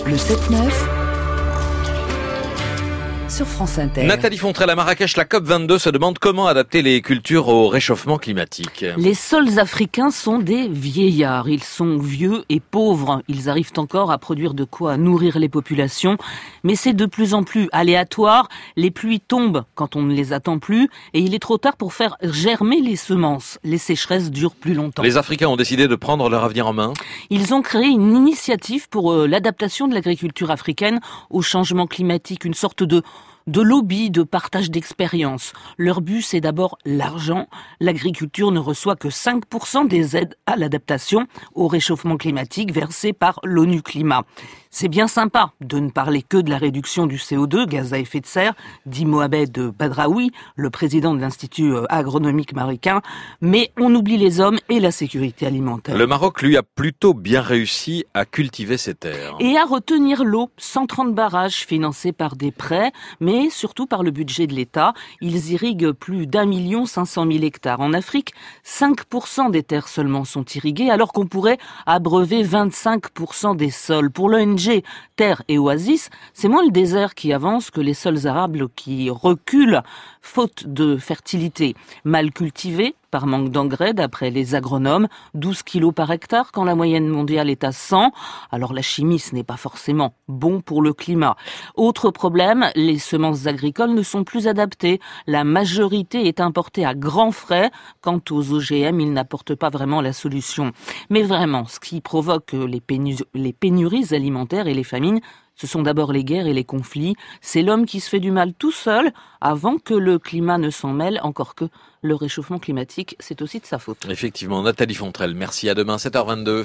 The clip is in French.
Le 7-9 sur France Inter. Nathalie Fontrelle à Marrakech, la COP22 se demande comment adapter les cultures au réchauffement climatique. Les sols africains sont des vieillards. Ils sont vieux et pauvres. Ils arrivent encore à produire de quoi nourrir les populations. Mais c'est de plus en plus aléatoire. Les pluies tombent quand on ne les attend plus. Et il est trop tard pour faire germer les semences. Les sécheresses durent plus longtemps. Les Africains ont décidé de prendre leur avenir en main. Ils ont créé une initiative pour l'adaptation de l'agriculture africaine au changement climatique. Une sorte de lobby, de partage d'expérience. Leur but, c'est d'abord l'argent. L'agriculture ne reçoit que 5% des aides à l'adaptation au réchauffement climatique versées par l'ONU Climat. C'est bien sympa de ne parler que de la réduction du CO2, gaz à effet de serre, dit Mohamed Badraoui, le président de l'Institut agronomique marocain, mais on oublie les hommes et la sécurité alimentaire. Le Maroc, lui, a plutôt bien réussi à cultiver ses terres. Et à retenir l'eau. 130 barrages financés par des prêts, mais surtout par le budget de l'État. Ils irriguent plus d'1 500 000 hectares. En Afrique, 5% des terres seulement sont irriguées, alors qu'on pourrait abreuver 25% des sols. Pour l'ONG Terre et Oasis, c'est moins le désert qui avance que les sols arables qui reculent, faute de fertilité. Mal cultivés, par manque d'engrais, d'après les agronomes, 12 kilos par hectare quand la moyenne mondiale est à 100. Alors la chimie, ce n'est pas forcément bon pour le climat. Autre problème, les semences agricoles ne sont plus adaptées. La majorité est importée à grands frais. Quant aux OGM, ils n'apportent pas vraiment la solution. Mais vraiment, ce qui provoque les pénuries alimentaires et les famines, ce sont d'abord les guerres et les conflits. C'est l'homme qui se fait du mal tout seul avant que le climat ne s'en mêle, encore que le réchauffement climatique, c'est aussi de sa faute. Effectivement, Nathalie Fontrelle, merci, à demain, 7h22.